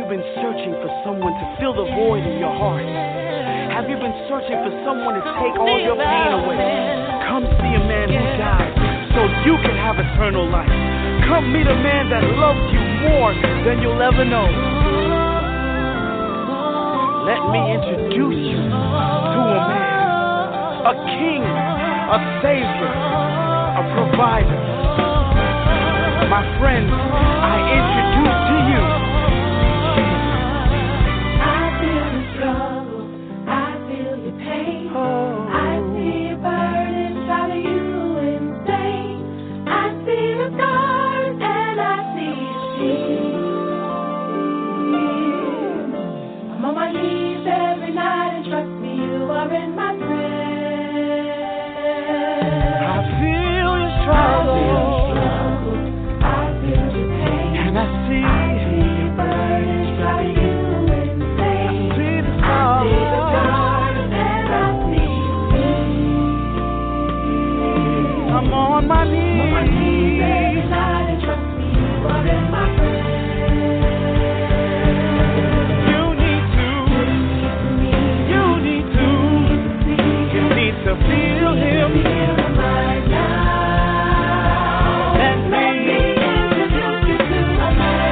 you been searching for someone to fill the void in your heart? Have you been searching for someone to take all your pain away? Come see a man who died so you can have eternal life. Come meet a man that loves you more than you'll ever know. Let me introduce you to a man, a king, a savior, a provider. My friends, I introduce to you I feel the struggle, I feel your pain. I see your burden inside of you insane. I see the scars and I see your tears. I'm on my knees every night and trust me, you are in my prayers. I feel your struggle. On my knees every night and trust me, you are in my prayers. You need to feel him right now. Let me introduce you to a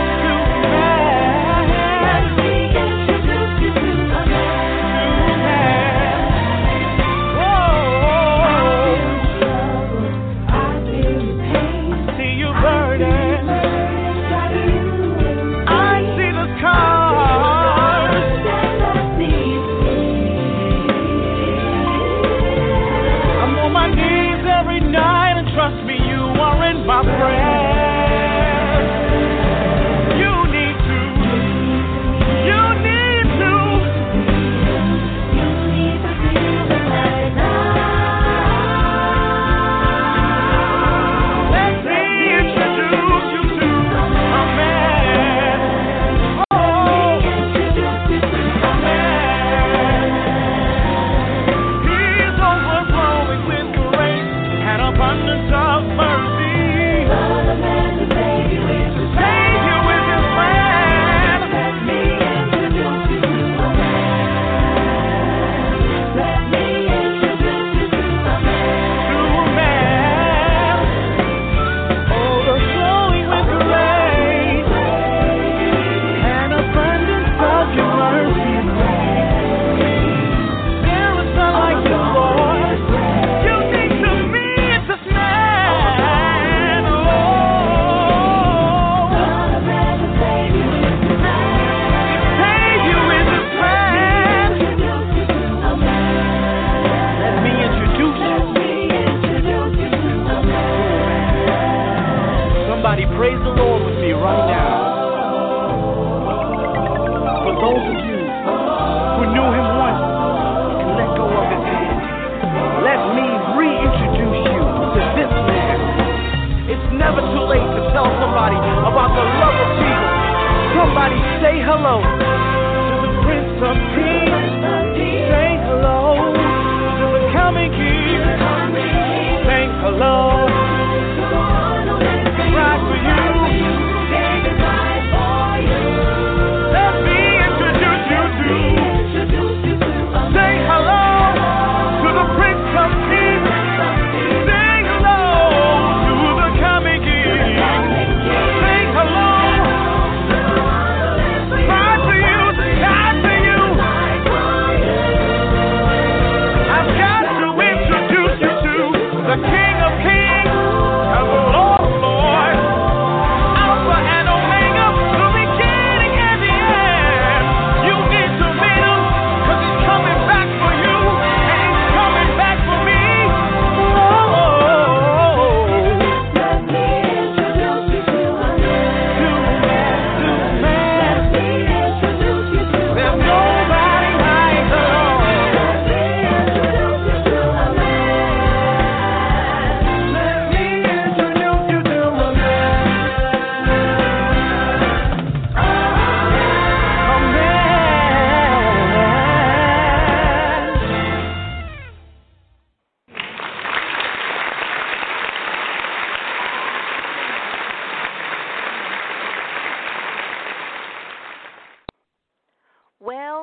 man. Let me introduce you to a man. Trust me, you are in my prayers. You need to. feel it right now. Let me introduce you to a man. Oh, introduce you to a man. He's overflowing with grace and abundance of mercy. Lord, the man to save you with his plan. Let me introduce you to a man. Let me introduce you to a man. Overflowing with grace and abundance of your mercy. There is none like the Lord. You need to meet this man. Oh, Lord, the man to save you with his plan. Let me introduce you. Somebody praise the Lord with me right now. For those of you who knew him once and let go of his hand, let me reintroduce you to this man. It's never too late to tell somebody about the love of Jesus. Somebody say hello to the Prince of Peace. Say hello to the coming King. Say hello. Right for you. Let me introduce you to. Say hello to the Prince of Peace. Say hello to the coming King. Say hello. Right for you. God for you.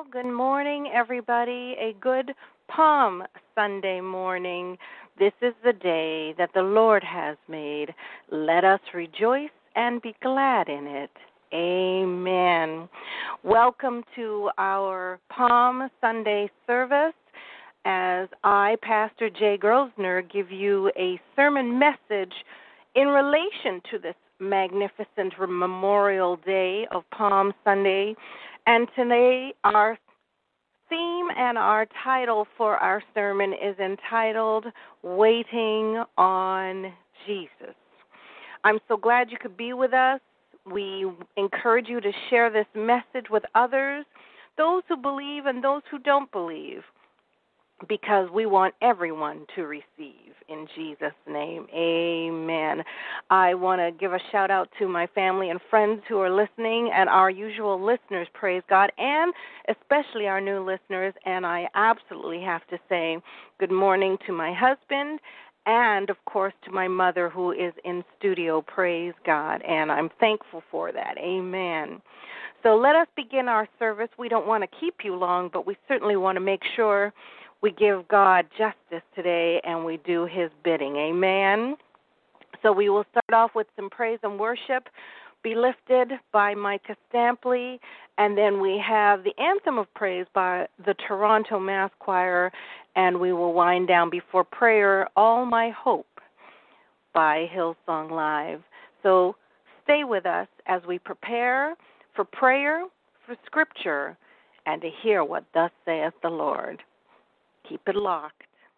Good morning, everybody. A good Palm Sunday morning. This is the day that the Lord has made. Let us rejoice and be glad in it. Amen. Welcome to our Palm Sunday service as I, Pastor Jay Grosvenor, give you a sermon message in relation to this magnificent Memorial Day of Palm Sunday. And today our theme and our title for our sermon is entitled Waiting on Jesus. I'm so glad you could be with us. We encourage you to share this message with others, those who believe and those who don't believe, because we want everyone to receive in Jesus' name. Amen. I want to give a shout out to my family and friends who are listening and our usual listeners, praise God, and especially our new listeners. And I absolutely have to say good morning to my husband and, of course, to my mother who is in studio, praise God. And I'm thankful for that. Amen. So let us begin our service. We don't want to keep you long, but we certainly want to make sure we give God justice today and we do his bidding. Amen. So we will start off with some praise and worship, Be Lifted by Micah Stampley, and then we have the Anthem of Praise by the Toronto Mass Choir, and we will wind down before prayer, All My Hope by Hillsong Live. So stay with us as we prepare for prayer, for scripture, and to hear what thus saith the Lord. Keep it locked.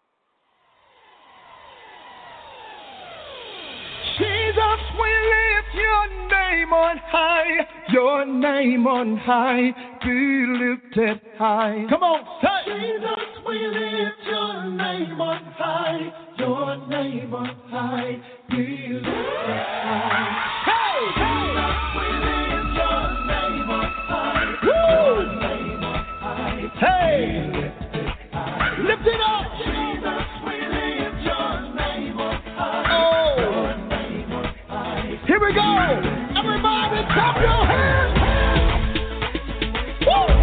Jesus, we lift your name on high, your name on high, be lifted high. Come on, say. Jesus, we lift your name on high, your name on high, be lifted high. Hey, Jesus, we lift your name on high, your name on high, hey. Lift it up. Jesus, we lift your name on high. Oh. Your name on high. Here we go. Everybody clap your hands. Woo.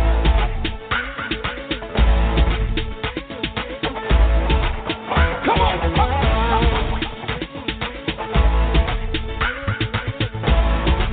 Come on.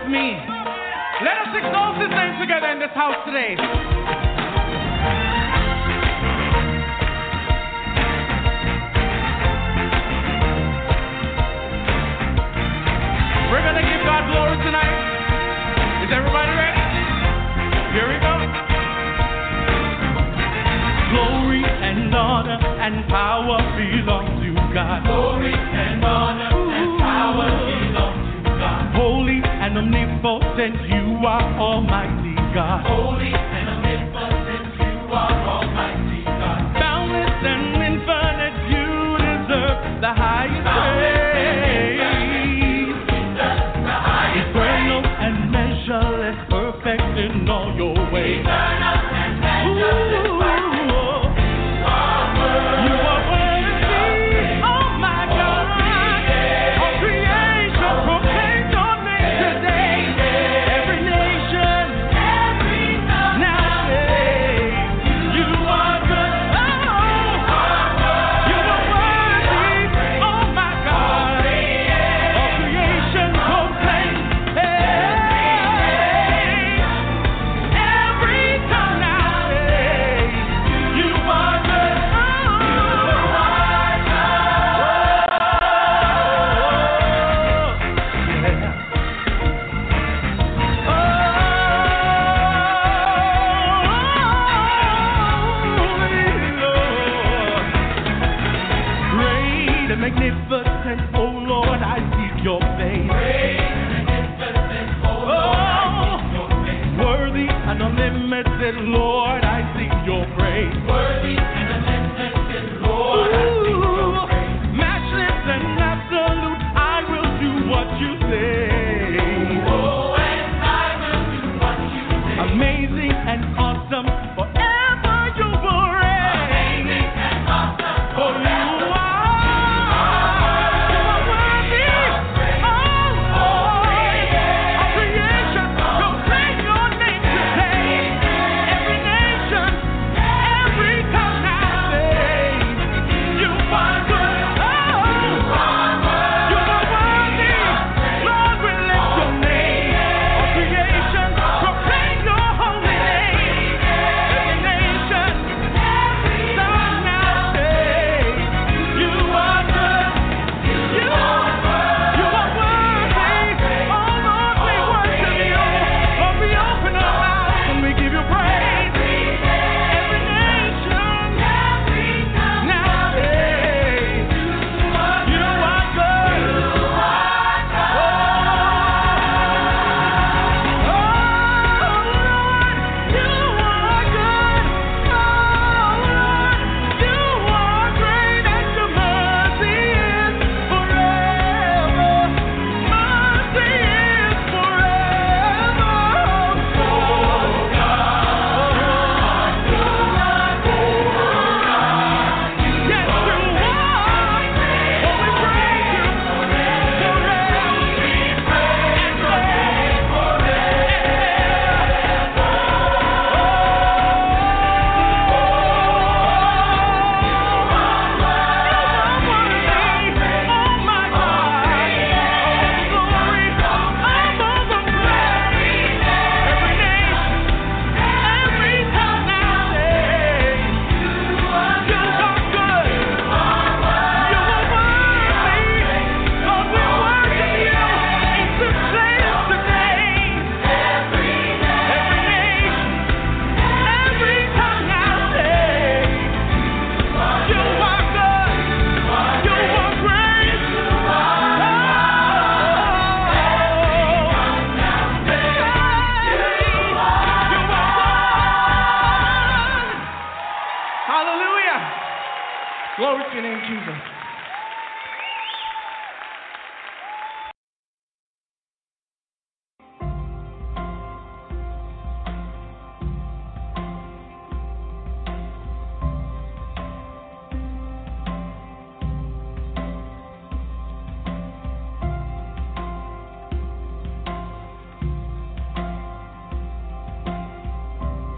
me. Let us exalt his name together in this house today. We're going to give God glory tonight. Is everybody ready? Here we go. Glory and honor and power belong to God. Glory and honor and power belong to God. Holy and omnipotent, you are Almighty God. Holy and omnipotent, you are Almighty God. Boundless and infinite, you deserve the highest praise. Eternal and measureless, perfect in all your ways. Eternal and measureless, magnificent, oh Lord, I seek your face. Great and magnificent, oh Lord, I seek your face. Worthy and unlimited, Lord, I seek your praise. Worthy and unlimited, Lord, I seek your praise. Matchless and absolute, I will do what you say. Oh, and I will do what you say. Amazing and awesome, forever you will reign. Amazing and awesome, for you. Glory to your name, Jesus.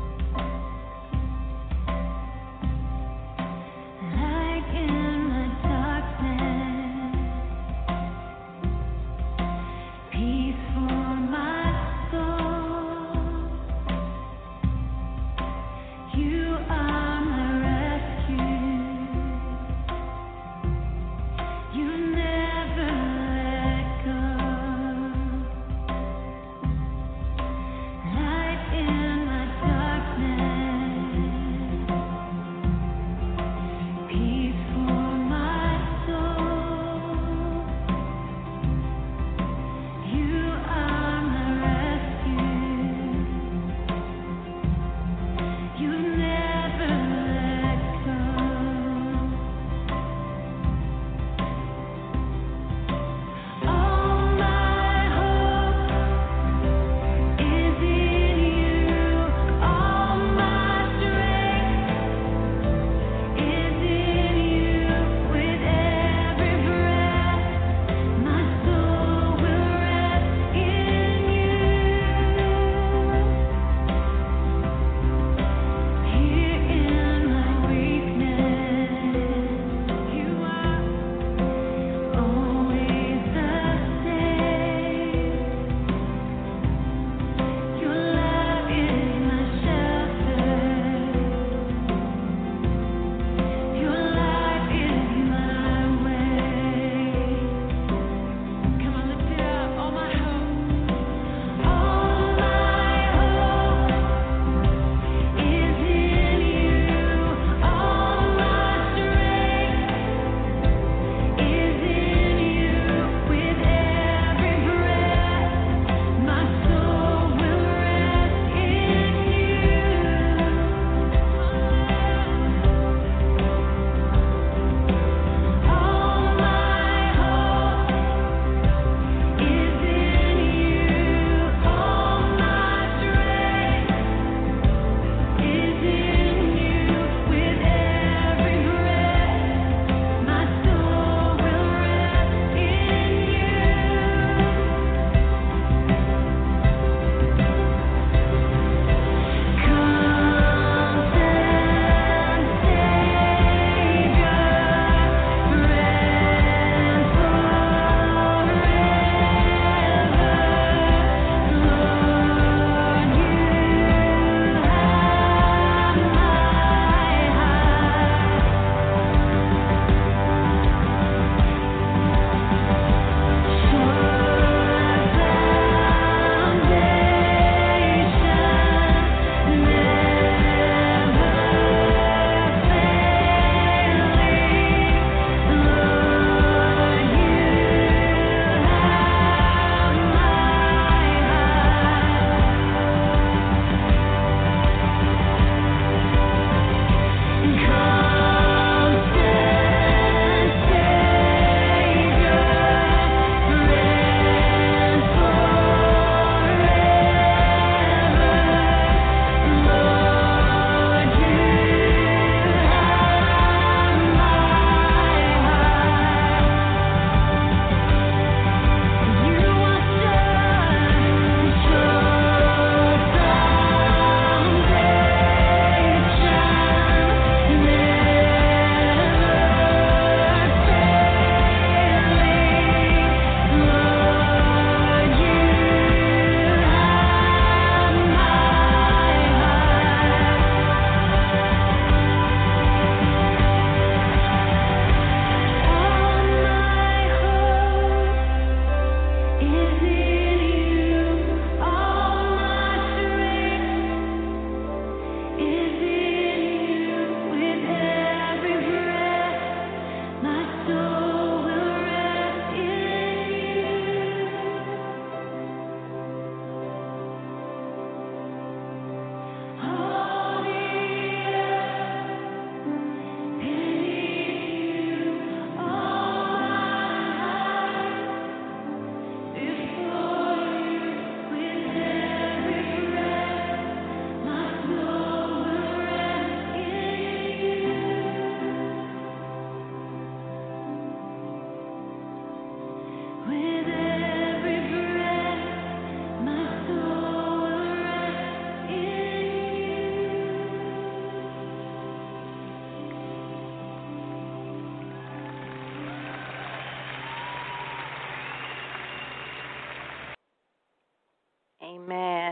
Like in the dark.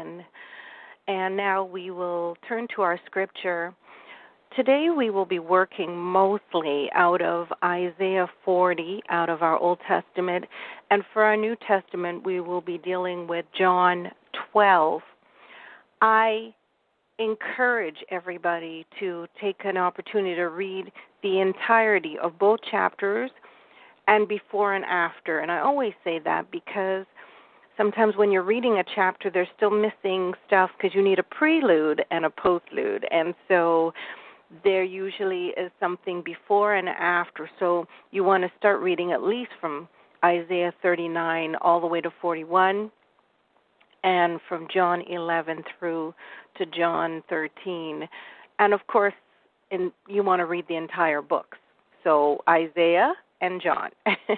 again. And now we will turn to our scripture. Today we will be working mostly out of Isaiah 40, out of our Old Testament. And for our New Testament, we will be dealing with John 12. I encourage everybody to take an opportunity to read the entirety of both chapters and before and after. And I always say that because sometimes when you're reading a chapter, there's still missing stuff because you need a prelude and a postlude. And so there usually is something before and after. So you want to start reading at least from Isaiah 39 all the way to 41, and from John 11 through to John 13. And, of course, you want to read the entire books, so Isaiah and John.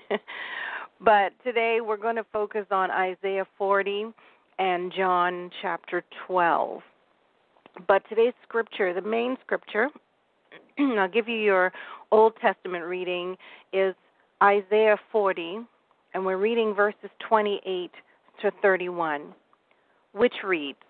But today we're going to focus on Isaiah 40 and John chapter 12. But today's scripture, the main scripture, I'll give you your Old Testament reading, is Isaiah 40, and we're reading verses 28 to 31, which reads,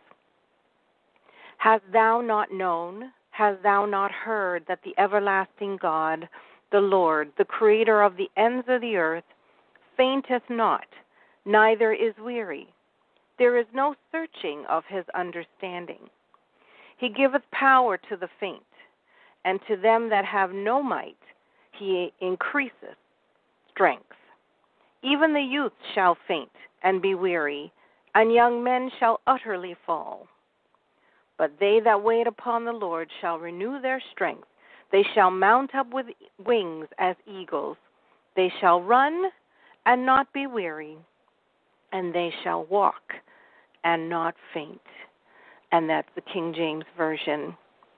Hast thou not known, hast thou not heard that the everlasting God, the Lord, the creator of the ends of the earth, fainteth not, neither is weary. There is no searching of his understanding. He giveth power to the faint, and to them that have no might he increaseth strength. Even the youth shall faint and be weary, and young men shall utterly fall. But they that wait upon the Lord shall renew their strength. They shall mount up with wings as eagles. They shall run and not be weary, and they shall walk and not faint. And that's the King James Version.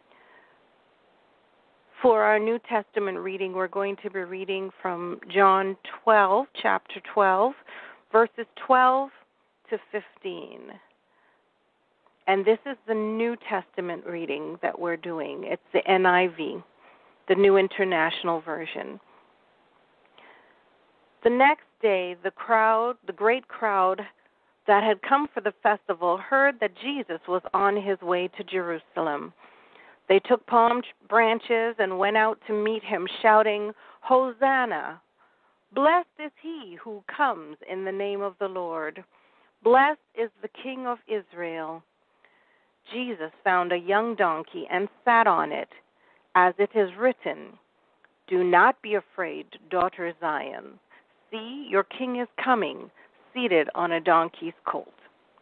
For our New Testament reading, we're going to be reading from John 12, chapter 12, verses 12 to 15. And this is the New Testament reading that we're doing. It's the NIV, the New International Version. The next day, the great crowd that had come for the festival heard that Jesus was on his way to Jerusalem. They took palm branches and went out to meet him, shouting, Hosanna! Blessed is he who comes in the name of the Lord. Blessed is the King of Israel. Jesus found a young donkey and sat on it, as it is written, Do not be afraid, daughter Zion. See, your king is coming, seated on a donkey's colt.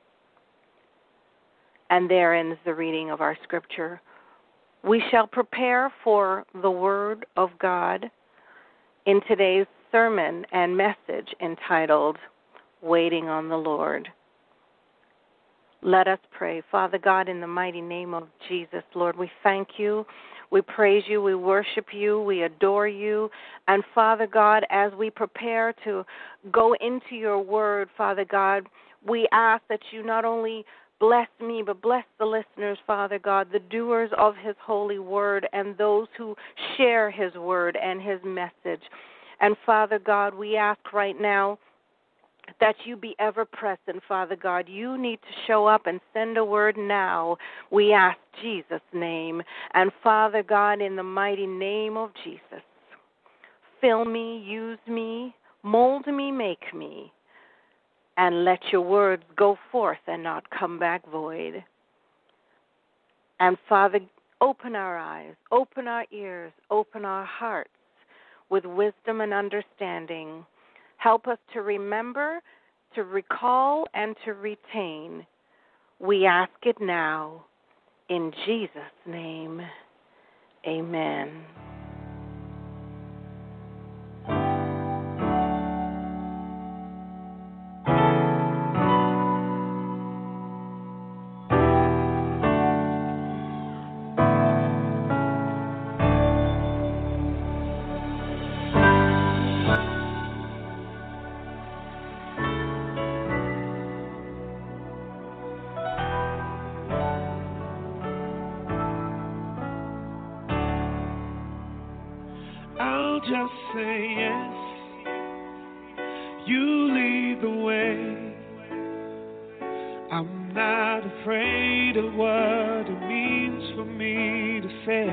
And there ends the reading of our scripture. We shall prepare for the word of God in today's sermon and message entitled, Waiting on the Lord. Let us pray. Father God, in the mighty name of Jesus, Lord, we thank you. We praise you. We worship you. We adore you. And Father God, as we prepare to go into your word, Father God, we ask that you not only bless me, but bless the listeners, Father God, the doers of his holy word and those who share his word and his message. And Father God, we ask right now that you be ever present, Father God. You need to show up and send a word now. We ask Jesus' name. And Father God, in the mighty name of Jesus, fill me, use me, mold me, make me, and let your words go forth and not come back void. And Father, open our eyes, open our ears, open our hearts with wisdom and understanding. Help us to remember, to recall, and to retain. We ask it now. In Jesus' name, amen. Just say yes, you lead the way. I'm not afraid of what it means for me to say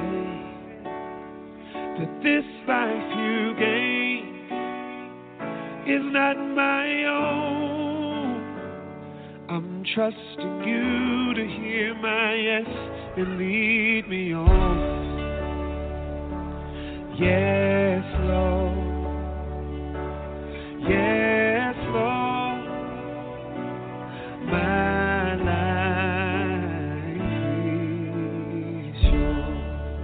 that this life you gave is not my own. I'm trusting you to hear my yes and lead me on. Yes, Lord. Yes, Lord. My life is yours.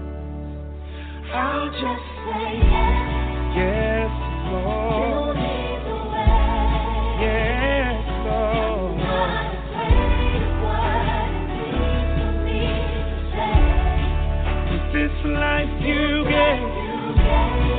I'll just say yes. Yes, Lord. You lead the way. Yes, Lord. I'm not afraid of what it means for me to say. With this life you gave.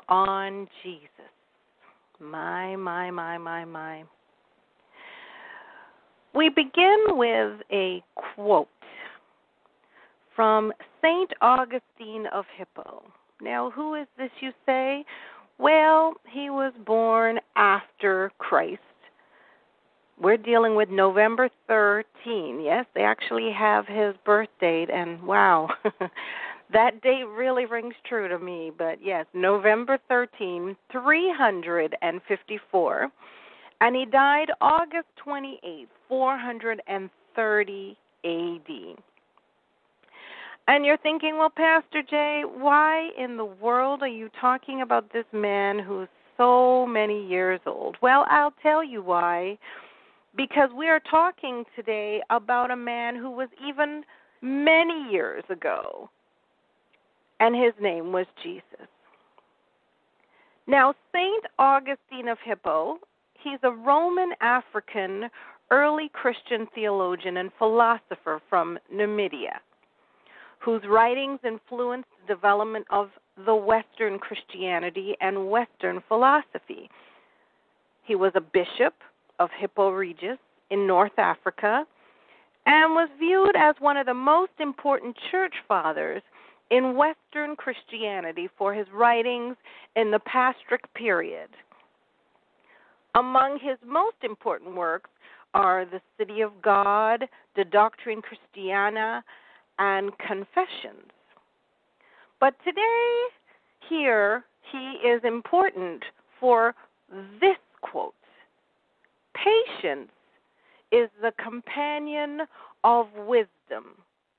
on Jesus. My, my, my, my, my. We begin with a quote from St. Augustine of Hippo. Now, who is this, you say? Well, he was born after Christ. We're dealing with November 13. Yes, they actually have his birth date, and wow, that date really rings true to me. But yes, November 13, 354. And he died August 28, 430 A.D. And you're thinking, well, Pastor Jay, why in the world are you talking about this man who's so many years old? Well, I'll tell you why. Because we are talking today about a man who was even many years ago, and his name was Jesus. Now, St. Augustine of Hippo, he's a Roman African early Christian theologian and philosopher from Numidia, whose writings influenced the development of the Western Christianity and Western philosophy. He was a bishop of Hippo Regius in North Africa and was viewed as one of the most important church fathers in Western Christianity for his writings in the Pastric period. Among his most important works are The City of God, De Doctrine Christiana, and Confessions. But today, here, he is important for this quote. Patience is the companion of wisdom.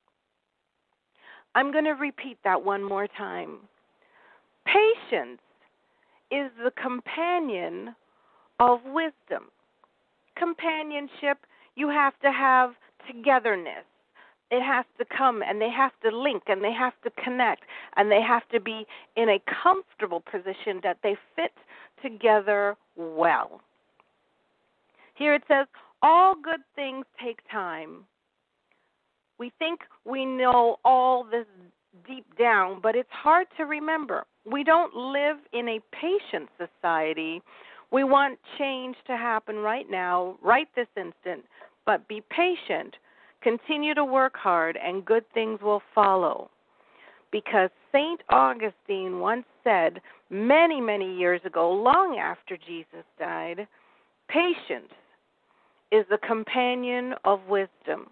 I'm going to repeat that one more time. Patience is the companion of wisdom. Companionship, you have to have togetherness. It has to come, and they have to link, and they have to connect, and they have to be in a comfortable position that they fit together well. Here it says, all good things take time. We think we know all this deep down, but it's hard to remember. We don't live in a patient society. We want change to happen right now, right this instant, but be patient. Continue to work hard, and good things will follow. Because St. Augustine once said many, many years ago, long after Jesus died, patience is the companion of wisdom.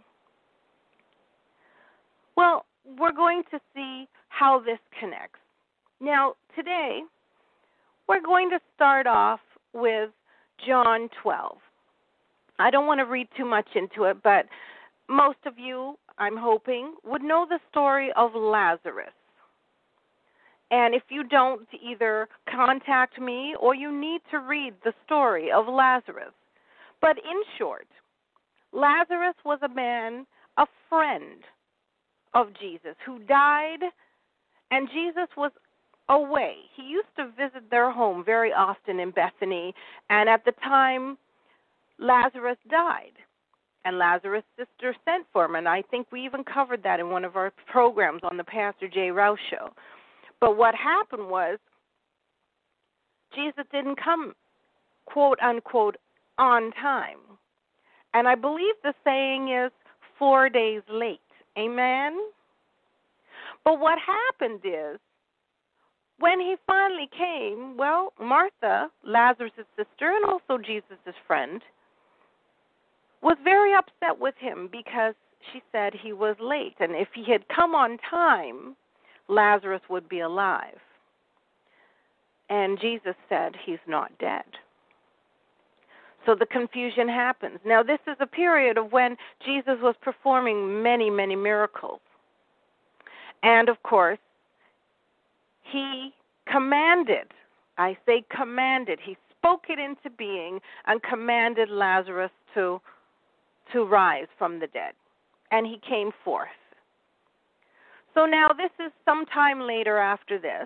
Well, we're going to see how this connects. Now, today, we're going to start off with John 12. I don't want to read too much into it, but most of you, I'm hoping, would know the story of Lazarus. And if you don't, either contact me or you need to read the story of Lazarus. But in short, Lazarus was a man, a friend of Jesus, who died, and Jesus was away. He used to visit their home very often in Bethany, and at the time, Lazarus died. And Lazarus' sister sent for him, and I think we even covered that in one of our programs on the Pastor J. Rouse Show. But what happened was, Jesus didn't come, quote, unquote, on time. And I believe the saying is 4 days late. Amen? But what happened is, when he finally came, well, Martha, Lazarus' sister, and also Jesus' friend, was very upset with him because she said he was late. And if he had come on time, Lazarus would be alive. And Jesus said he's not dead. So the confusion happens. Now, this is a period of when Jesus was performing many, many miracles. And, of course, he commanded, I say commanded, he spoke it into being and commanded Lazarus to rise from the dead. And he came forth. So now this is sometime later after this.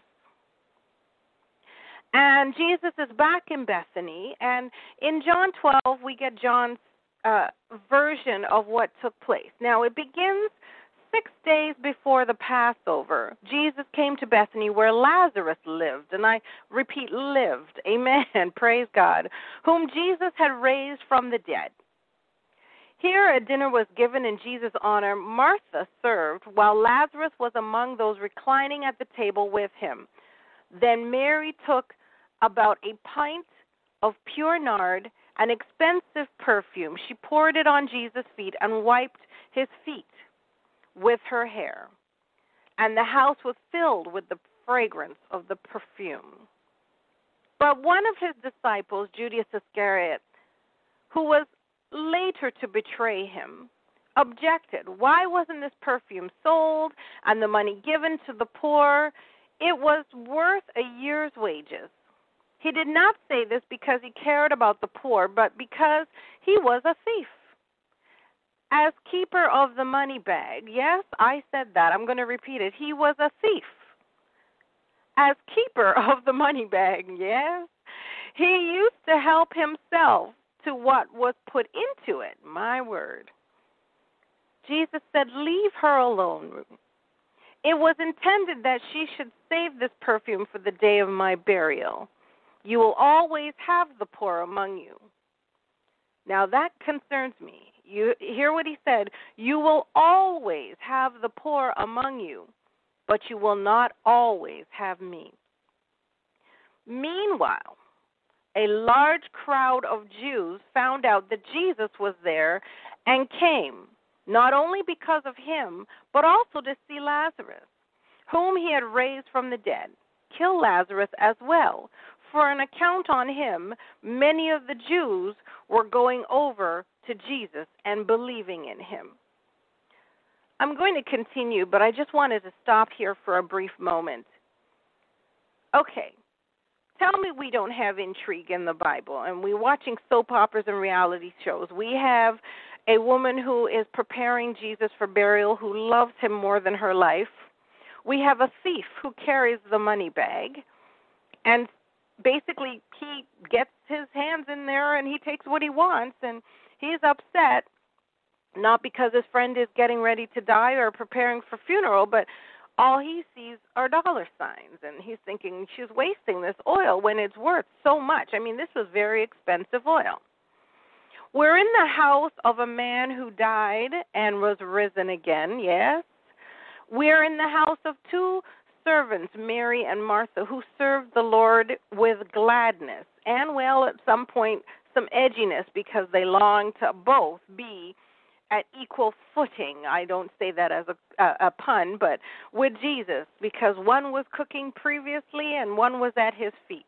And Jesus is back in Bethany, and in John 12, we get John's version of what took place. Now, it begins 6 days before the Passover, Jesus came to Bethany where Lazarus lived, and I repeat, lived, amen, praise God, whom Jesus had raised from the dead. Here a dinner was given in Jesus' honor. Martha served, while Lazarus was among those reclining at the table with him. Then Mary took about a pint of pure nard, an expensive perfume. She poured it on Jesus' feet and wiped his feet with her hair. And the house was filled with the fragrance of the perfume. But one of his disciples, Judas Iscariot, who was later to betray him, objected. Why wasn't this perfume sold and the money given to the poor? It was worth a year's wages. He did not say this because he cared about the poor, but because he was a thief. As keeper of the money bag, yes, I said that. I'm going to repeat it. He was a thief. As keeper of the money bag, yes, he used to help himself to what was put into it. My word. Jesus said, leave her alone. It was intended that she should save this perfume for the day of my burial. You will always have the poor among you. Now that concerns me. You hear what he said. You will always have the poor among you, but you will not always have me. Meanwhile, a large crowd of Jews found out that Jesus was there and came, not only because of him, but also to see Lazarus, whom he had raised from the dead. Kill Lazarus as well. For an account on him, many of the Jews were going over to Jesus and believing in him. I'm going to continue, but I just wanted to stop here for a brief moment. Okay, tell me we don't have intrigue in the Bible, and we're watching soap operas and reality shows. We have a woman who is preparing Jesus for burial, who loves him more than her life. We have a thief who carries the money bag, and basically he gets his hands in there and he takes what he wants, and he's upset, not because his friend is getting ready to die or preparing for funeral, but all he sees are dollar signs, and he's thinking she's wasting this oil when it's worth so much. I mean, this was very expensive oil. We're in the house of a man who died and was risen again, yes. We're in the house of two servants, Mary and Martha, who served the Lord with gladness and, well, at some point, some edginess because they longed to both be at equal footing. I don't say that as a pun, but with Jesus, because one was cooking previously and one was at his feet.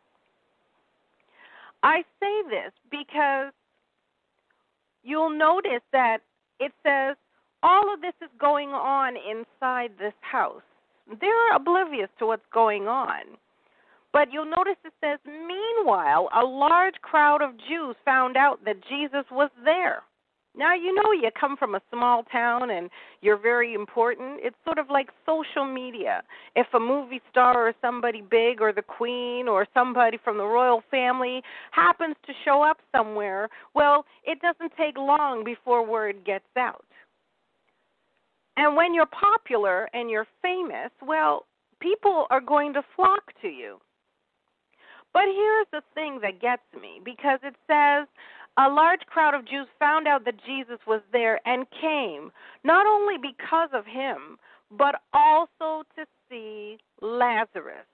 I say this because you'll notice that it says all of this is going on inside this house. They're oblivious to what's going on. But you'll notice it says, meanwhile, a large crowd of Jews found out that Jesus was there. Now, you know, you come from a small town and you're very important. It's sort of like social media. If a movie star or somebody big or the Queen or somebody from the royal family happens to show up somewhere, well, it doesn't take long before word gets out. And when you're popular and you're famous, well, people are going to flock to you. But here's the thing that gets me, because it says, a large crowd of Jews found out that Jesus was there and came, not only because of him, but also to see Lazarus.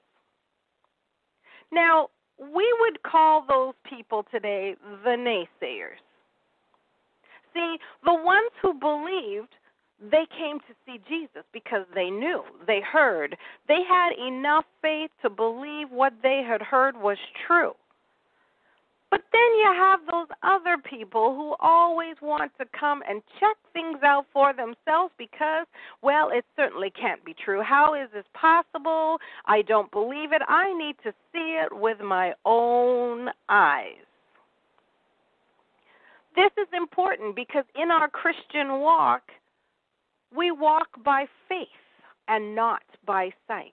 Now, we would call those people today the naysayers. See, the ones who believed, they came to see Jesus because they knew, they heard. They had enough faith to believe what they had heard was true. But then you have those other people who always want to come and check things out for themselves because, well, it certainly can't be true. How is this possible? I don't believe it. I need to see it with my own eyes. This is important because in our Christian walk, we walk by faith and not by sight.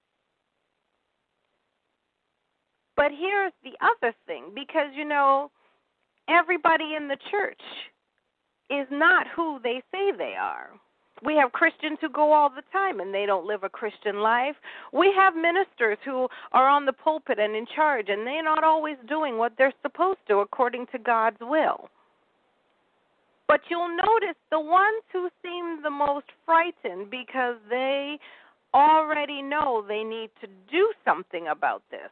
But here's the other thing, because, you know, everybody in the church is not who they say they are. We have Christians who go all the time and they don't live a Christian life. We have ministers who are on the pulpit and in charge, and they're not always doing what they're supposed to according to God's will. But you'll notice the ones who seem the most frightened because they already know they need to do something about this.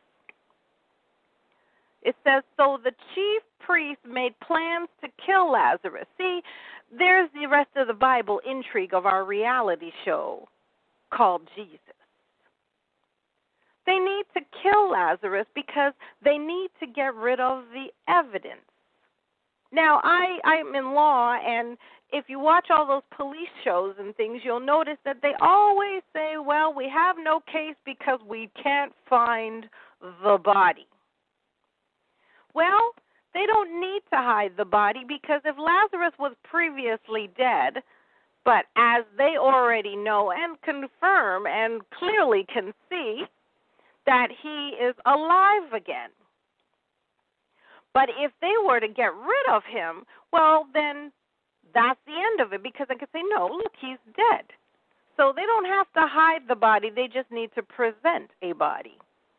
It says, so the chief priest made plans to kill Lazarus. See, there's the rest of the Bible intrigue of our reality show called Jesus. They need to kill Lazarus because they need to get rid of the evidence. Now, I'm in law, and if you watch all those police shows and things, you'll notice that they always say, well, we have no case because we can't find the body. Well, they don't need to hide the body because if Lazarus was previously dead, but as they already know and confirm and clearly can see that he is alive again. But if they were to get rid of him, well, then that's the end of it because they could say, no, look, he's dead. So they don't have to hide the body. They just need to present a body.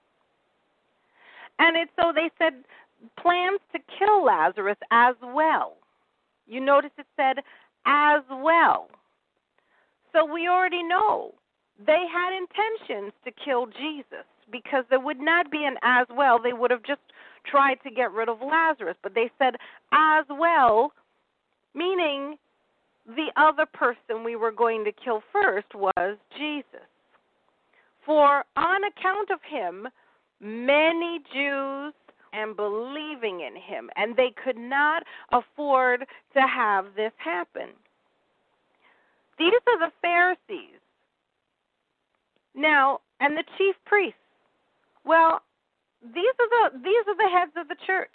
And so they said plans to kill Lazarus as well. You notice it said as well. So we already know they had intentions to kill Jesus because there would not be an as well. They would have just tried to get rid of Lazarus. But they said as well, meaning the other person we were going to kill first was Jesus. For on account of him, many Jews and believing in him, and they could not afford to have this happen. These are the Pharisees. Now, and the chief priests. Well, these are the heads of the church.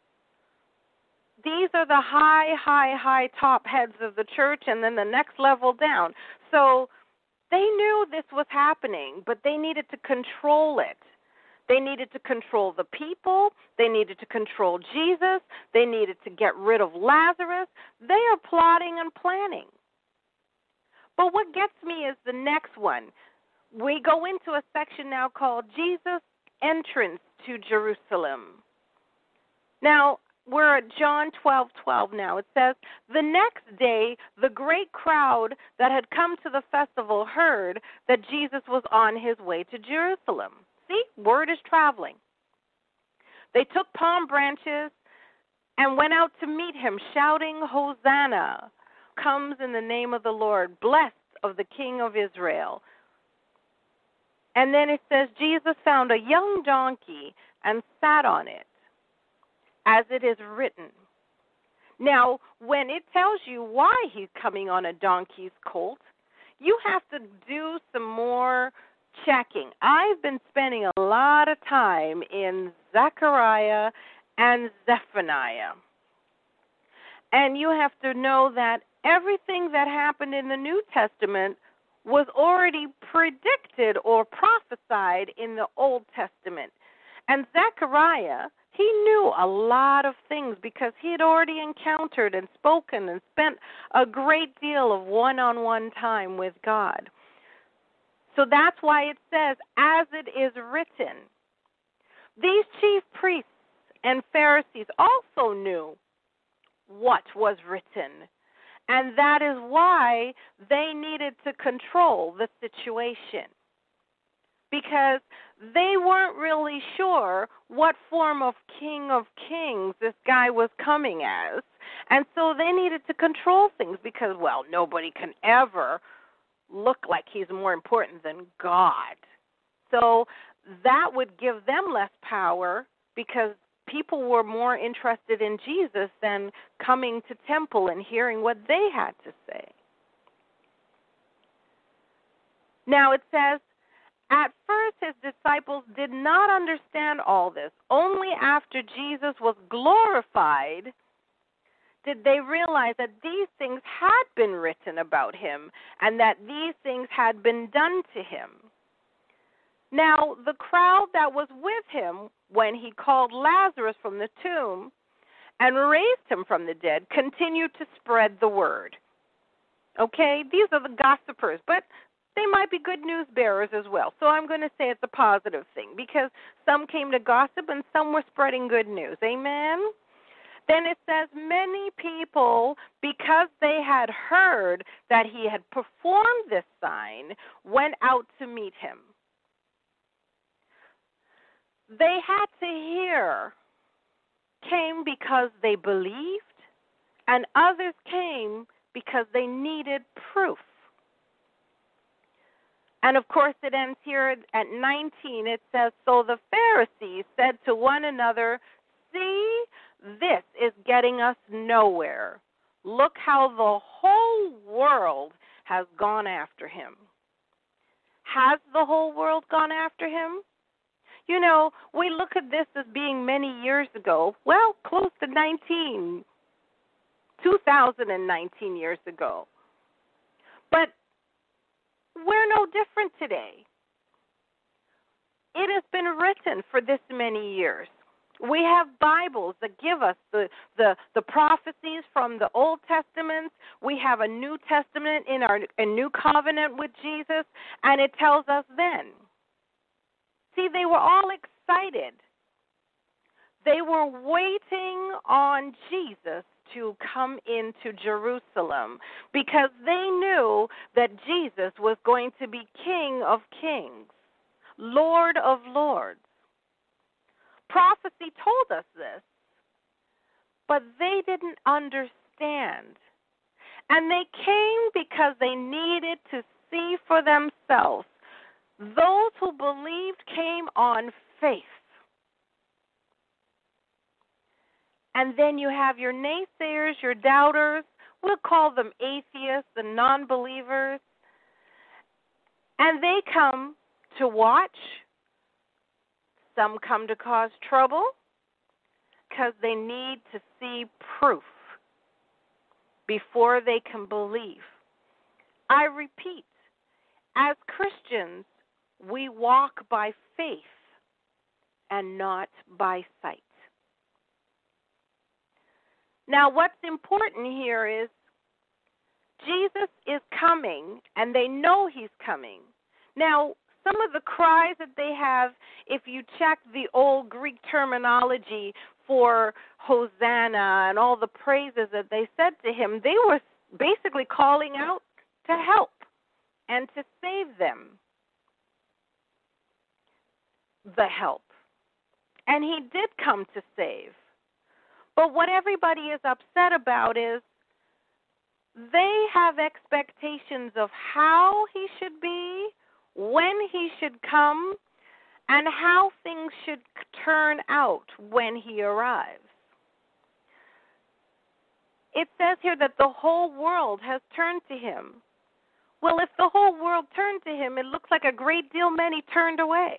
These are the high top heads of the church, and then the next level down. So they knew this was happening, but they needed to control it. They needed to control the people. They needed to control Jesus. They needed to get rid of Lazarus. They are plotting and planning. But what gets me is the next one. We go into a section now called Jesus' Entrance to Jerusalem. Now, we're at John 12:12 now. It says, the next day, the great crowd that had come to the festival heard that Jesus was on his way to Jerusalem. See, word is traveling. They took palm branches and went out to meet him, shouting, Hosanna, comes in the name of the Lord, blessed of the King of Israel. And then it says, Jesus found a young donkey and sat on it, as it is written. Now, when it tells you why he's coming on a donkey's colt, you have to do some more checking. I've been spending a lot of time in Zechariah and Zephaniah. And you have to know that everything that happened in the New Testament was already predicted or prophesied in the Old Testament. And Zechariah, he knew a lot of things because he had already encountered and spoken and spent a great deal of one-on-one time with God. So that's why it says, as it is written. These chief priests and Pharisees also knew what was written. And that is why they needed to control the situation. Because they weren't really sure what form of King of Kings this guy was coming as. And so they needed to control things because, well, nobody can ever look like he's more important than God. So that would give them less power because people were more interested in Jesus than coming to temple and hearing what they had to say. Now it says, at first his disciples did not understand all this. Only after Jesus was glorified did they realize that these things had been written about him and that these things had been done to him. Now, the crowd that was with him when he called Lazarus from the tomb and raised him from the dead continued to spread the word. Okay? These are the gossipers, but they might be good news bearers as well. So I'm going to say it's a positive thing because some came to gossip and some were spreading good news. Amen? Then it says many people, because they had heard that he had performed this sign, went out to meet him. They had to hear, came because they believed, and others came because they needed proof. And, of course, it ends here at 19. It says, so the Pharisees said to one another, see, this is getting us nowhere. Look how the whole world has gone after him. Has the whole world gone after him? You know, we look at this as being many years ago. Well, close to 2019 years ago. But we're no different today. It has been written for this many years. We have Bibles that give us the prophecies from the Old Testament. We have a New Testament in a new covenant with Jesus, and it tells us then. See, they were all excited. They were waiting on Jesus to come into Jerusalem because they knew that Jesus was going to be King of Kings, Lord of Lords. Prophecy told us this, but they didn't understand. And they came because they needed to see for themselves. Those who believed came on faith. And then you have your naysayers, your doubters. We'll call them atheists and non-believers. And they come to watch. Some come to cause trouble because they need to see proof before they can believe. I repeat, as Christians, we walk by faith and not by sight. Now, what's important here is Jesus is coming, and they know he's coming. Now, some of the cries that they have, if you check the old Greek terminology for Hosanna and all the praises that they said to him, they were basically calling out to help and to save them. The help. And he did come to save. But what everybody is upset about is they have expectations of how he should be, when he should come, and how things should turn out when he arrives. It says here that the whole world has turned to him. Well, if the whole world turned to him, it looks like a great deal many turned away.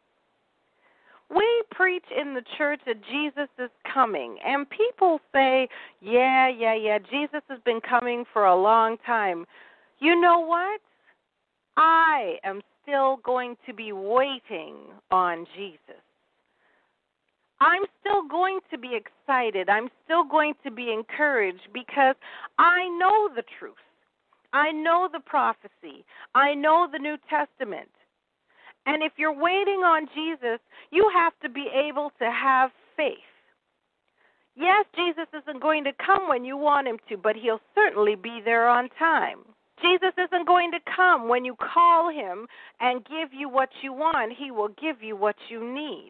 We preach in the church that Jesus is coming, and people say, yeah, Jesus has been coming for a long time. You know what? I am still going to be waiting on Jesus. I'm still going to be excited. I'm still going to be encouraged because I know the truth. I know the prophecy. I know the New Testament. And if you're waiting on Jesus, you have to be able to have faith. Yes, Jesus isn't going to come when you want him to, but he'll certainly be there on time. Jesus isn't going to come when you call him and give you what you want. He will give you what you need.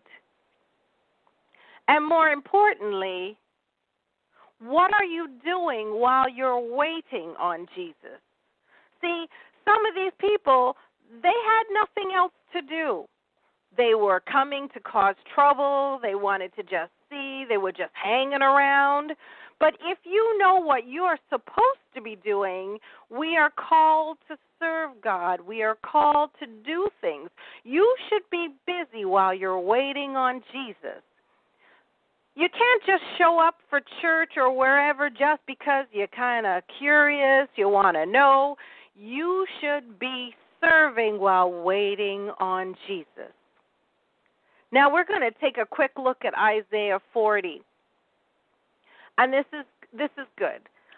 And more importantly, what are you doing while you're waiting on Jesus? See, some of these people, they had nothing else to do. They were coming to cause trouble. They wanted to just see. They were just hanging around. But if you know what you're supposed to be doing, we are called to serve God. We are called to do things. You should be busy while you're waiting on Jesus. You can't just show up for church or wherever just because you're kind of curious, you want to know. You should be serving while waiting on Jesus. Now we're going to take a quick look at Isaiah 40. And this is good.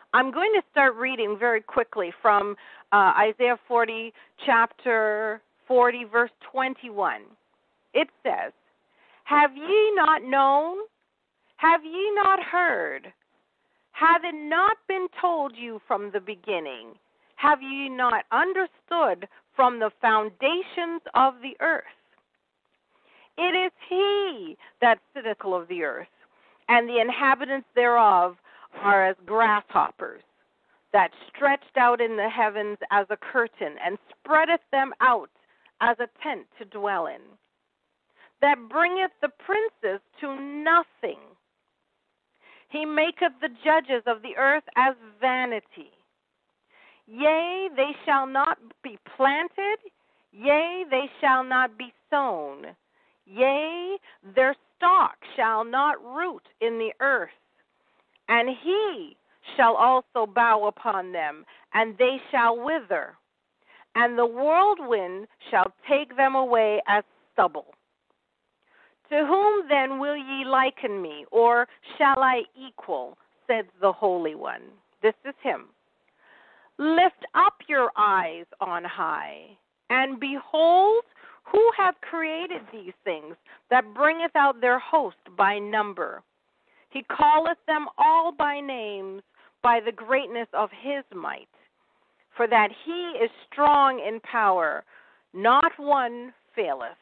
I'm going to start reading very quickly from Isaiah 40, chapter 40, verse 21. It says, "Have ye not known? Have ye not heard? Hath it not been told you from the beginning? Have ye not understood from the foundations of the earth? It is he that sitteth of the earth, and the inhabitants thereof are as grasshoppers, that stretched out in the heavens as a curtain, and spreadeth them out as a tent to dwell in, that bringeth the princes to nothing. He maketh the judges of the earth as vanity. Yea, they shall not be planted, yea, they shall not be sown. Yea, their stalk shall not root in the earth, and he shall also bow upon them, and they shall wither, and the whirlwind shall take them away as stubble. To whom then will ye liken me, or shall I equal, says the Holy One?" This is him. "Lift up your eyes on high, and behold, who hath created these things, that bringeth out their host by number? He calleth them all by names, by the greatness of his might. For that he is strong in power, not one faileth.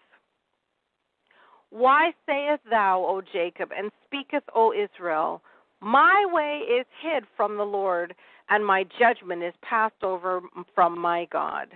Why sayest thou, O Jacob, and speakest, O Israel, my way is hid from the Lord, and my judgment is passed over from my God?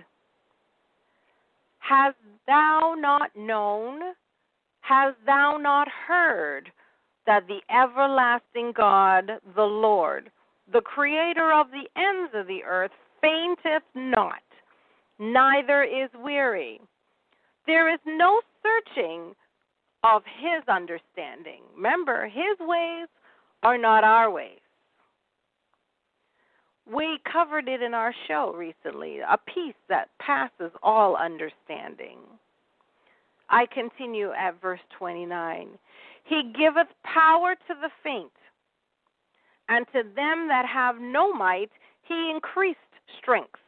Hast thou not known? Hast thou not heard that the everlasting God, the Lord, the creator of the ends of the earth, fainteth not, neither is weary? There is no searching of his understanding." Remember, his ways are not our ways. We covered it in our show recently, a peace that passes all understanding. I continue at verse 29. "He giveth power to the faint, and to them that have no might he increased strength.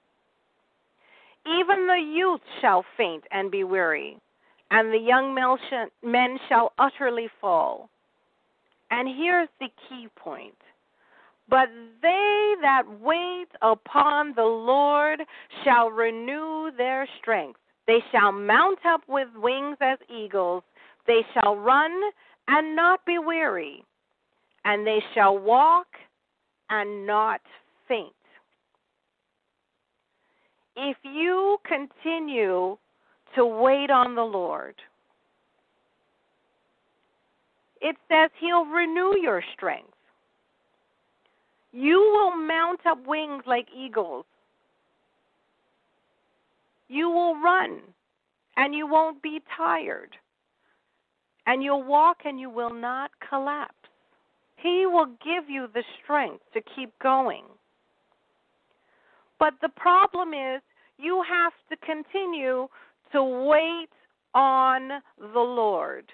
Even the youth shall faint and be weary, and the young men shall utterly fall." And here's the key point. "But they that wait upon the Lord shall renew their strength. They shall mount up with wings as eagles. They shall run and not be weary, and they shall walk and not faint." If you continue to wait on the Lord, it says he'll renew your strength. You will mount up wings like eagles. You will run, and you won't be tired. And you'll walk, and you will not collapse. He will give you the strength to keep going. But the problem is, you have to continue to wait on the Lord.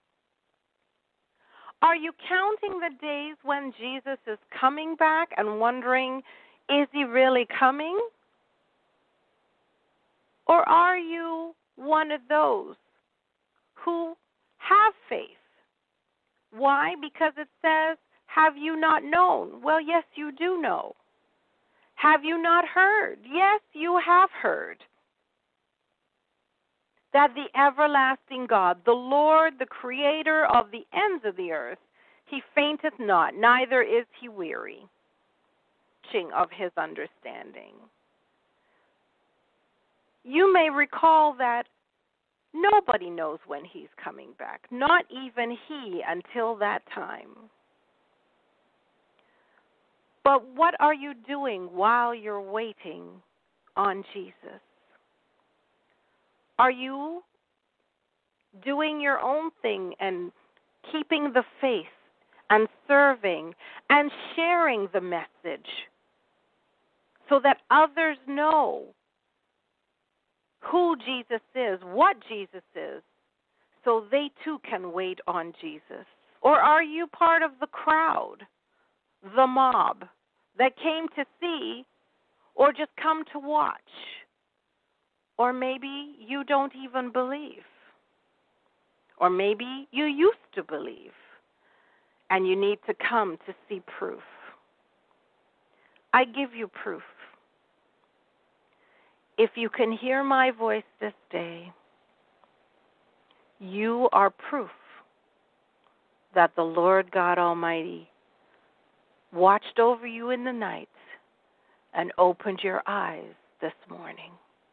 Are you counting the days when Jesus is coming back and wondering, is he really coming? Or are you one of those who have faith? Why? Because it says, "Have you not known?" Well, yes, you do know. Have you not heard? Yes, you have heard. That the everlasting God, the Lord, the creator of the ends of the earth, he fainteth not, neither is he weary of his understanding. You may recall that nobody knows when he's coming back, not even he until that time. But what are you doing while you're waiting on Jesus? Are you doing your own thing and keeping the faith and serving and sharing the message so that others know who Jesus is, what Jesus is, so they too can wait on Jesus? Or are you part of the crowd, the mob, that came to see or just come to watch. Or maybe you don't even believe. Or maybe you used to believe and you need to come to see proof. I give you proof. If you can hear my voice this day, you are proof that the Lord God Almighty watched over you in the night and opened your eyes this morning.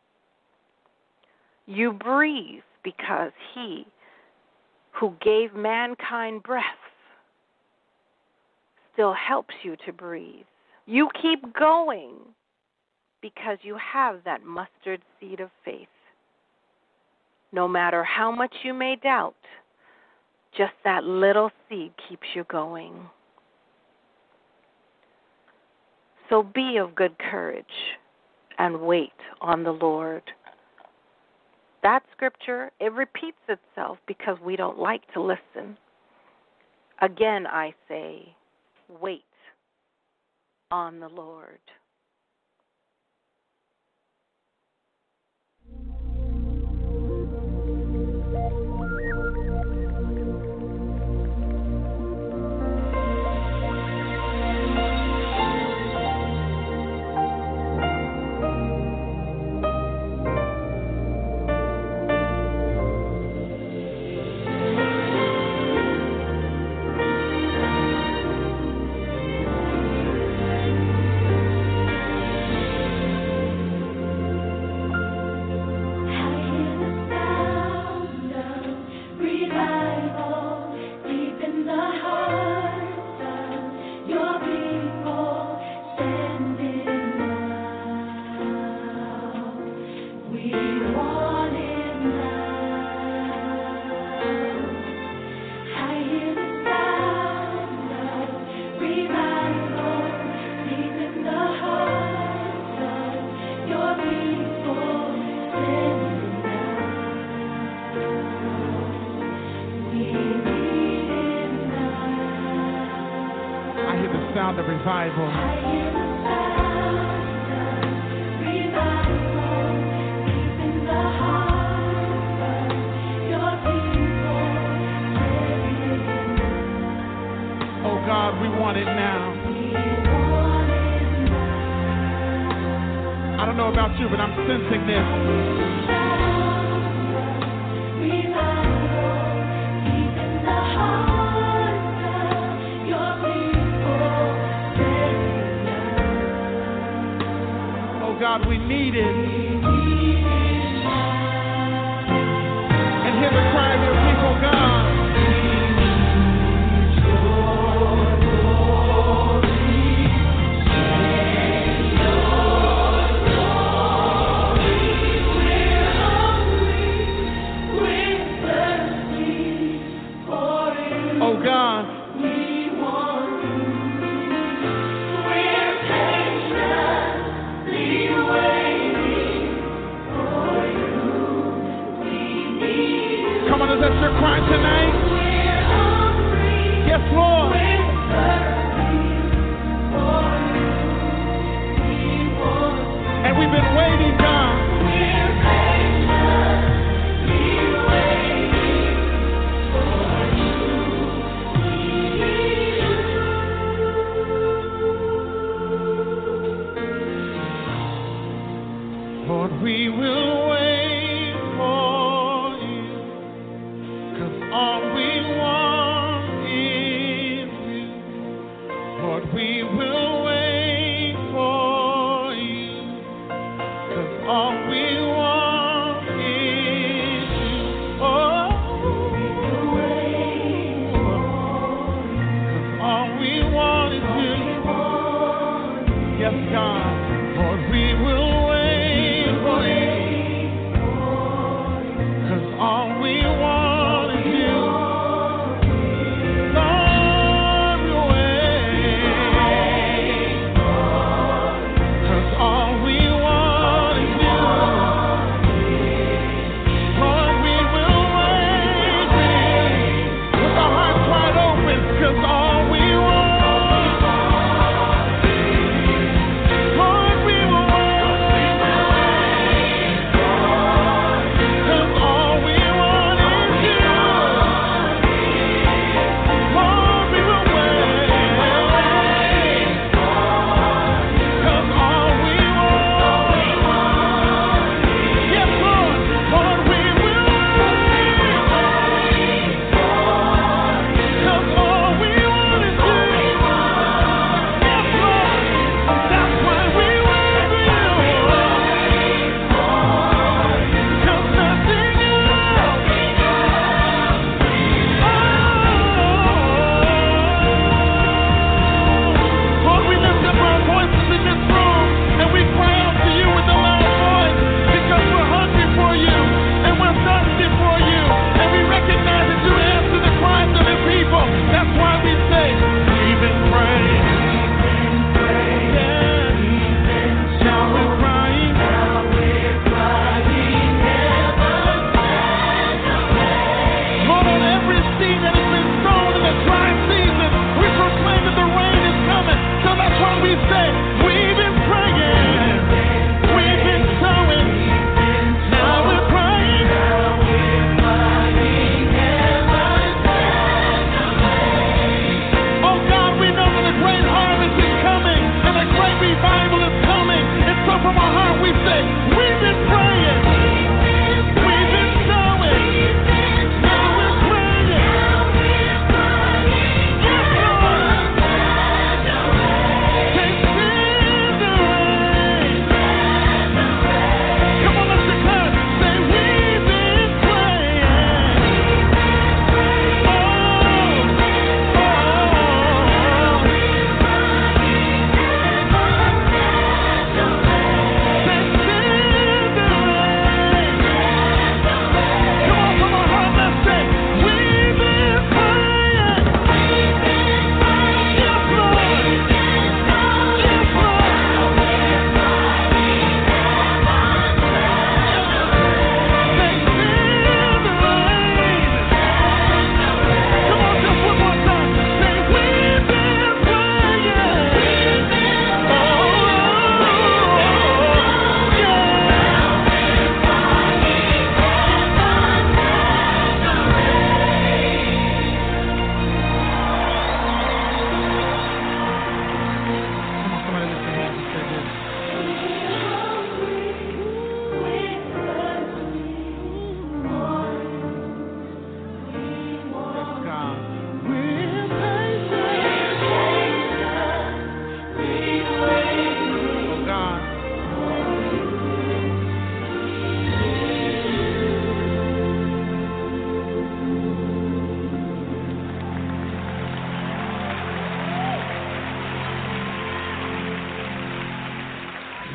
You breathe because He who gave mankind breath still helps you to breathe. You keep going because you have that mustard seed of faith. No matter how much you may doubt, just that little seed keeps you going. So be of good courage and wait on the Lord. That scripture, it repeats itself because we don't like to listen. Again, I say, wait on the Lord. Sound of revival. Oh God, we want it now. I don't know about you, but I'm sensing this. God, we need it. And hear the cry of your people, God. Oh God. That's your cry tonight. Yes, Lord. And we've been waiting, God. Lord, we will wait for you. All we want is you. Lord, we will wait for you. 'Cause all we want is you. Oh, we will wait for you. 'Cause all we want is you. Yes, God. Lord, we will wait for you. 'Cause all we want. All we want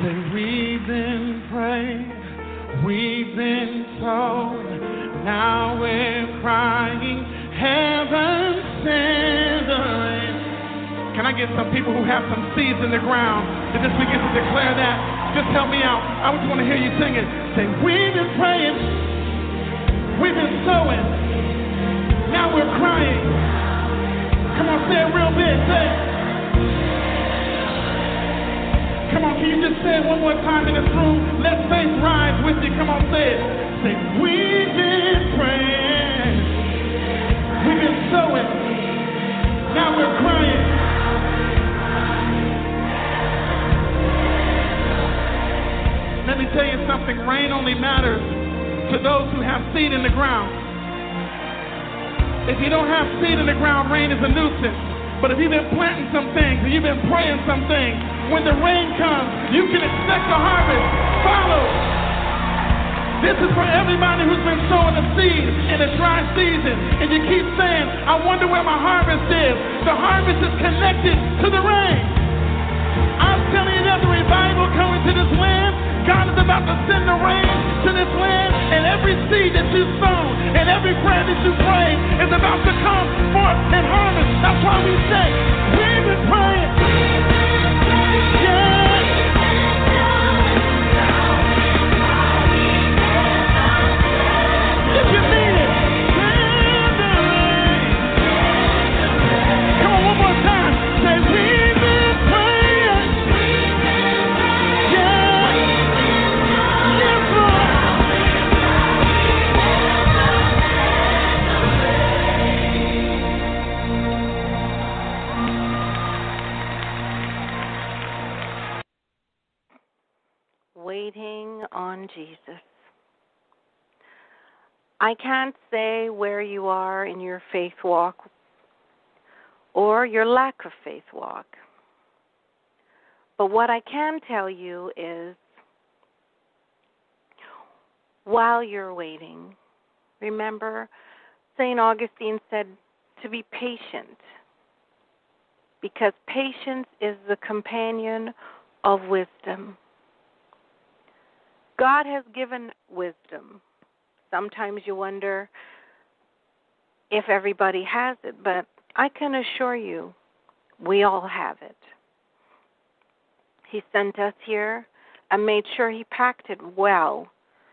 Say, we've been praying, we've been told, now we're crying, heaven send the rain. Can I get some people who have some seeds in the ground to just begin to declare that? Just help me out. I just want to hear you sing it. Say, we've been praying, we've been sowing, now we're crying. Come on, say it real big, say it. Come on, can you just say it one more time in this room? Let faith rise with you. Come on, say it. Say, we've been praying, we've been sowing, now we're crying. Let me tell you something, rain only matters to those who have seed in the ground. If you don't have seed in the ground, rain is a nuisance. But if you've been planting some things and you've been praying some things, when the rain comes, you can expect the harvest. Follow. This is for everybody who's been sowing a seed in a dry season. And you keep saying, I wonder where my harvest is. The harvest is connected to the rain. I'm telling you, there's a revival coming to this land. God is about to send the rain to this land, and every seed that you've sown and every prayer that you prayed is about to come forth and harvest. That's why we say, we've been praying. Yeah. If you mean it, send the rain. Come on, one more time. Say, we've been praying. Yeah. Waiting on Jesus. I can't say where you are in your faith walk or your lack of faith walk. But what I can tell you is, while you're waiting, remember St. Augustine said to be patient, because patience is the companion of wisdom. God has given wisdom. Sometimes you wonder if everybody has it, but I can assure you, we all have it. He sent us here and made sure He packed it well.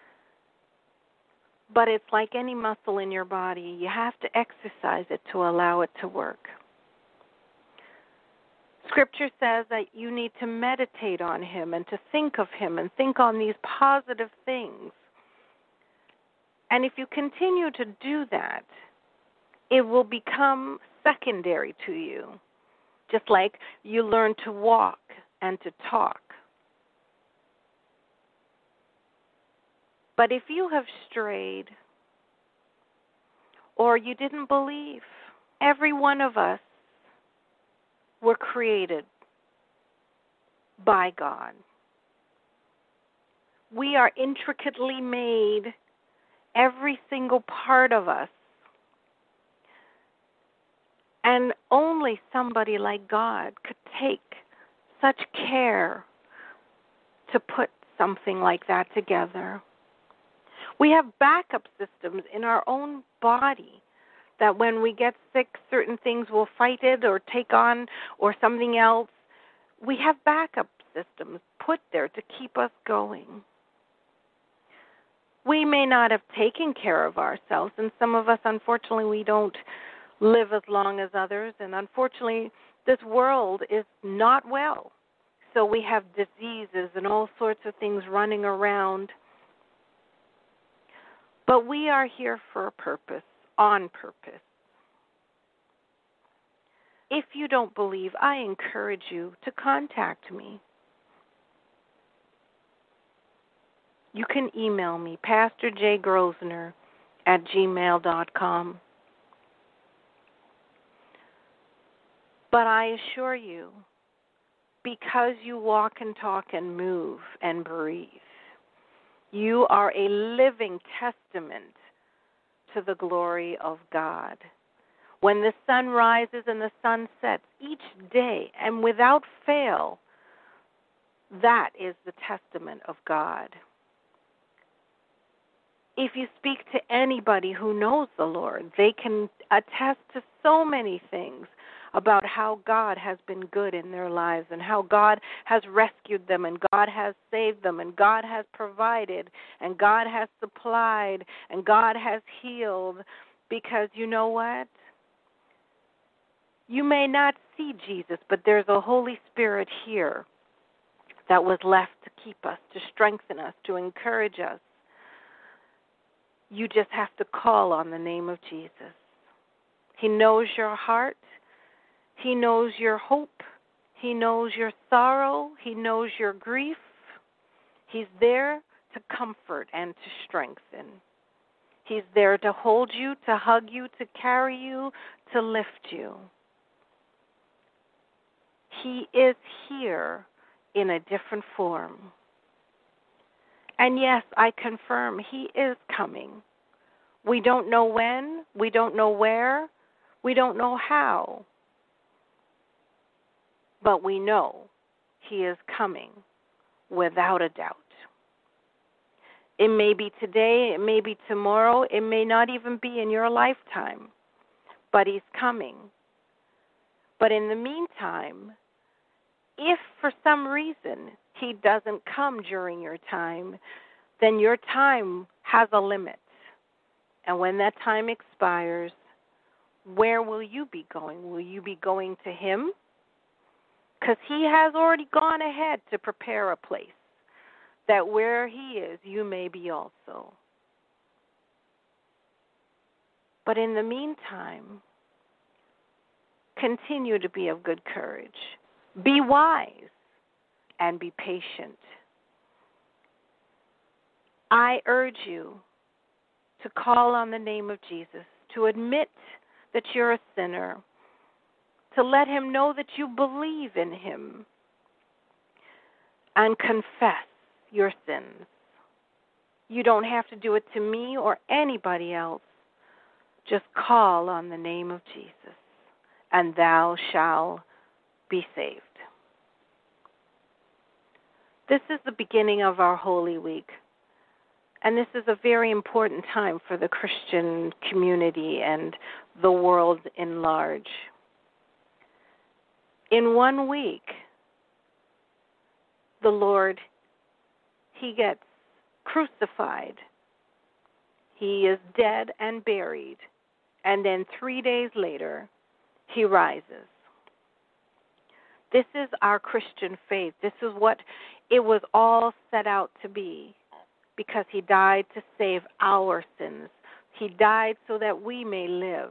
But it's like any muscle in your body. You have to exercise it to allow it to work. Scripture says that you need to meditate on Him and to think of Him and think on these positive things. And if you continue to do that, it will become secondary to you, just like you learn to walk and to talk. But if you have strayed or you didn't believe, every one of us were created by God. We are intricately made, every single part of us. And only somebody like God could take such care to put something like that together. We have backup systems in our own body that when we get sick, certain things will fight it or take on or something else. We have backup systems put there to keep us going. We may not have taken care of ourselves, and some of us, unfortunately, we don't live as long as others, and unfortunately, this world is not well. So we have diseases and all sorts of things running around. But we are here for a purpose, on purpose. If you don't believe, I encourage you to contact me. You can email me, pastorjgrosvenor@gmail.com. But I assure you, because you walk and talk and move and breathe, you are a living testament to the glory of God. When the sun rises and the sun sets each day, and without fail, That is the testament of God. If you speak to anybody who knows the Lord, they can attest to so many things about how God has been good in their lives and how God has rescued them and God has saved them and God has provided and God has supplied and God has healed. Because you know what? You may not see Jesus, but there's a Holy Spirit here that was left to keep us, to strengthen us, to encourage us. You just have to call on the name of Jesus. He knows your heart. He knows your hope. He knows your sorrow. He knows your grief. He's there to comfort and to strengthen. He's there to hold you, to hug you, to carry you, to lift you. He is here in a different form. And yes, I confirm, he is coming. We don't know when, we don't know where, we don't know how. But we know he is coming without a doubt. It may be today, it may be tomorrow, it may not even be in your lifetime, but he's coming. But in the meantime, if for some reason he doesn't come during your time, then your time has a limit. And when that time expires, where will you be going? Will you be going to him? Because he has already gone ahead to prepare a place that where he is, you may be also. But in the meantime, continue to be of good courage. Be wise and be patient. I urge you to call on the name of Jesus, to admit that you're a sinner, to let him know that you believe in him, and confess your sins. You don't have to do it to me or anybody else. Just call on the name of Jesus, and thou shalt be saved. This is the beginning of our Holy Week, and this is a very important time for the Christian community and the world in large. In 1 week, the Lord, he gets crucified. He is dead and buried, and then 3 days later, he rises. This is our Christian faith. This is what it was all set out to be, because he died to save our sins. He died so that we may live.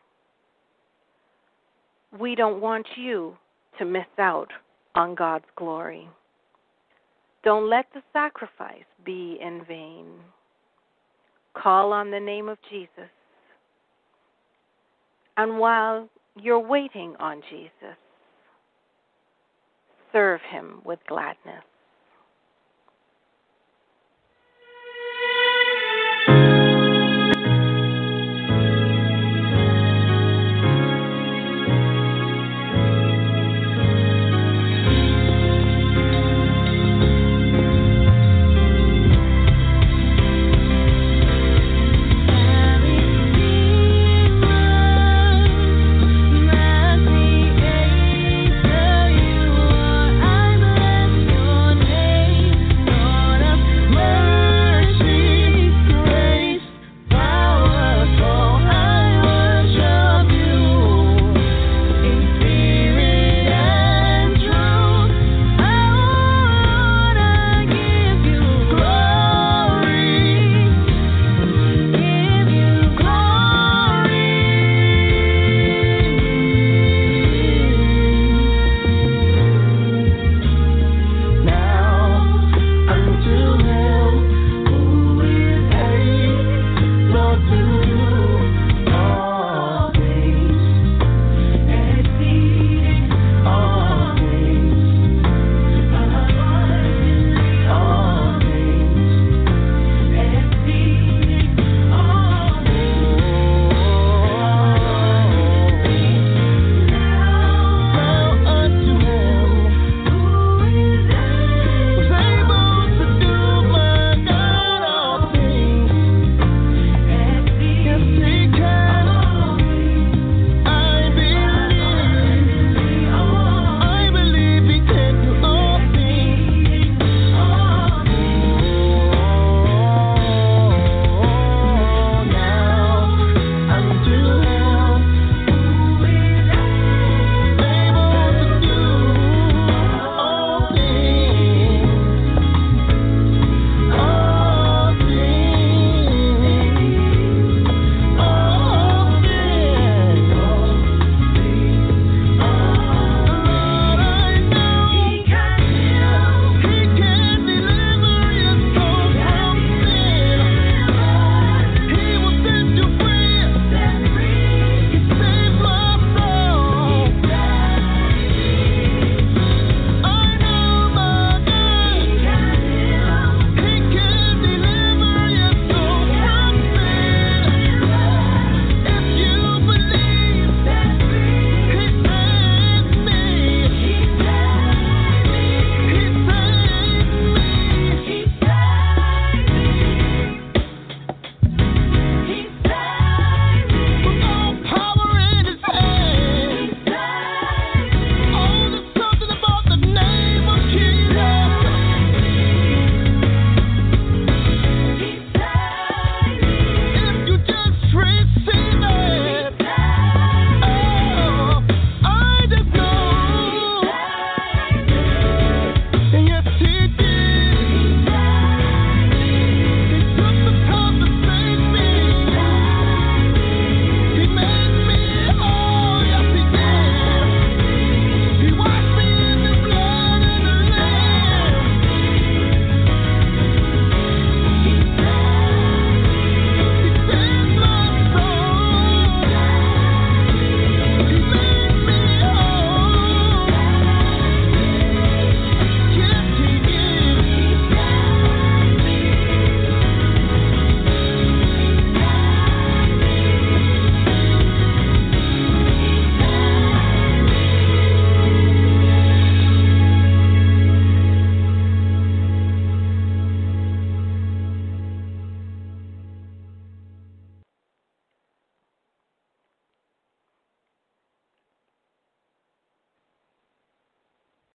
We don't want you to miss out on God's glory. Don't let the sacrifice be in vain. Call on the name of Jesus. And while you're waiting on Jesus, serve him with gladness.